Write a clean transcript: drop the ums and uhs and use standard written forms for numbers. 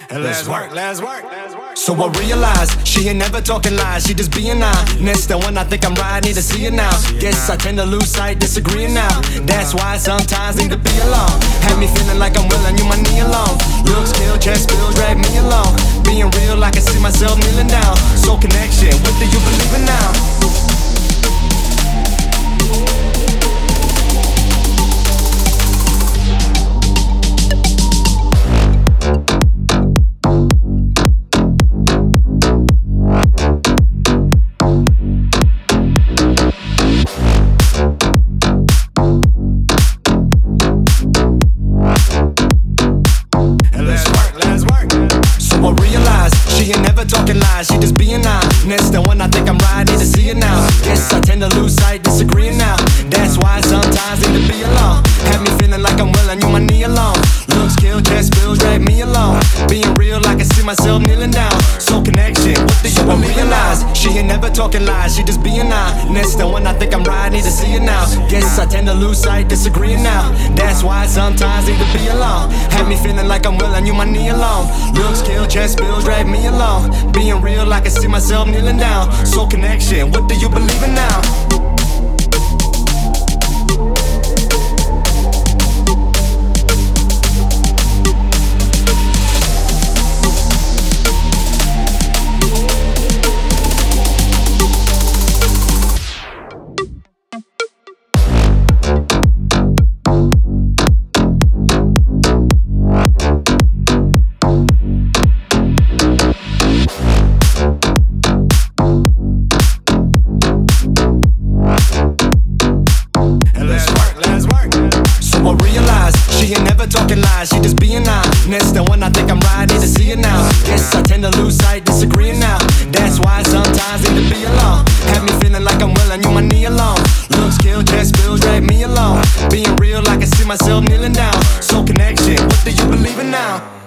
And let's work. So I realize she ain't never talking lies, she just being honest. And when I think I'm right, need to see it now. Guess I tend to lose sight, disagreeing now. That's why sometimes need to be alone. Had me feeling like I'm willing, you my knee alone. Looks kill, chest bills, drag me along. Being real, I can see myself kneeling down. Soul connection, what do you believe in now? Talking lies, she just being honest. And when I think I'm right, need to see it now. Guess I tend to lose sight, disagreeing now. That's why sometimes need to be alone. Have me feeling like I'm willing, you my knee alone. Looks kill, chest bills, drag me along. Being real, I can see myself kneeling down. Soul connection, what do you realize? She ain't never talking lies, she just being honest. And when I think I'm right, need to see it now. Guess I tend to lose sight, disagreeing now. That's why sometimes need to be alone. Have me feeling like I'm willing, you my knee alone. Looks kill, chest bills, drag me along. Being real, I can see myself kneeling down. Soul connection, what do you believe in now? She ain't never talking lies, she just being honest. And when I think I'm right, need to see it now. Guess I tend to lose sight, disagreeing now. That's why sometimes need to be alone. Have me feeling like I'm willing, you my knee alone. Looks kill, chest bills, drag me along. Being real, I can see myself kneeling down. Soul connection, what do you believe in now?